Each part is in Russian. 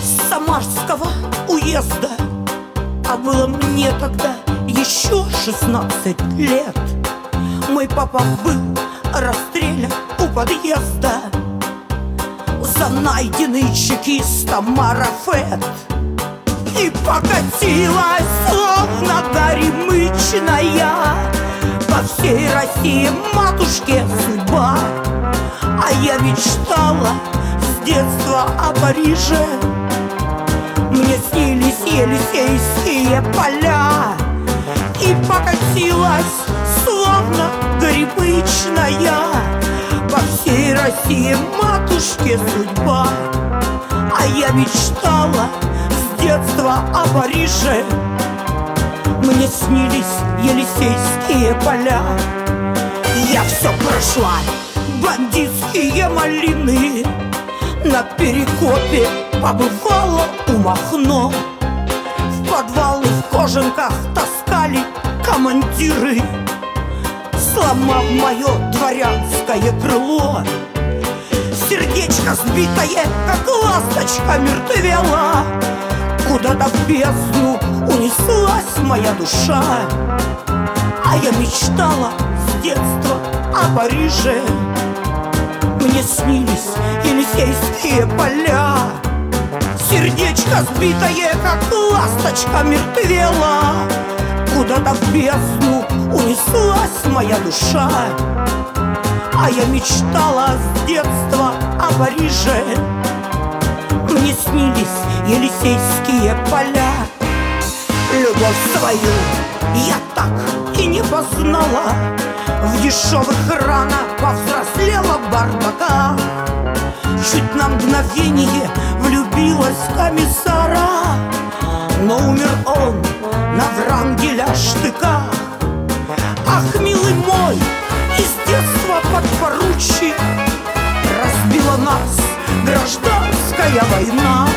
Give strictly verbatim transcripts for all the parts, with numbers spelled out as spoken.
с Самарского уезда, а было мне тогда еще шестнадцать лет. Мой папа был расстрелян у подъезда за найденный чекистом марафет. И покатилась, словно горемычная, по всей России матушке судьба. А я мечтала с детства о Париже. Мне снились Елисейские поля. И покатилась, словно горемычная, по всей России матушке судьба. А я мечтала с детства о Париже. Мне снились Елисейские поля. Я все прошла, бандитские малины, на Перекопе побывала у Махно. В подвалы в кожанках таскали командиры, сломав мое дворянское крыло. Сердечко сбитое, как ласточка, мертвела. Куда-то в бездну унеслась моя душа. А я мечтала с детства о Париже. Мне снились Елисейские поля. Сердечко сбитое, как ласточка, мертвела. Куда-то в бездну унеслась моя душа. А я мечтала с детства о Париже. Мне снились Елисейские поля. Любовь свою я так и не познала. В дешевых ранах повзрослела бардака. Чуть на мгновение влюбилась в комиссара, но умер он на Врангеля штыках. Ах, милый мой, из детства подпоручик, разбила нас гражданская война.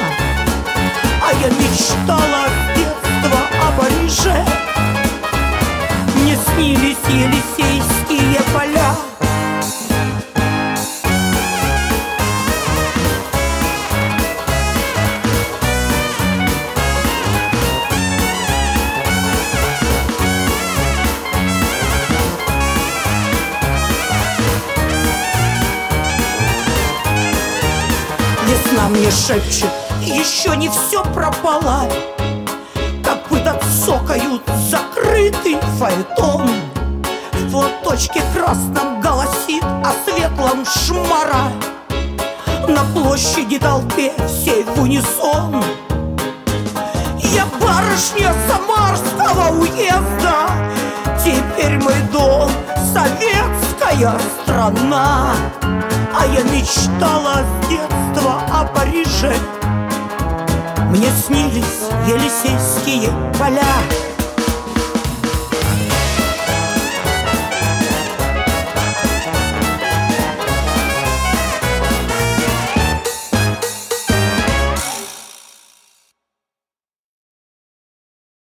А я мечтала с детства о Париже. Мне снились Елисейские поля. Весна мне шепчет, еще не все пропало. Копыта цокают, закрытый фаэтон. В платочке красном голосит о светлом шмара. На площади толпе всей в унисон. Я барышня Самарского уезда, теперь мой дом советская страна. А я мечтала с детства о Париже. Мне снились Елисейские поля.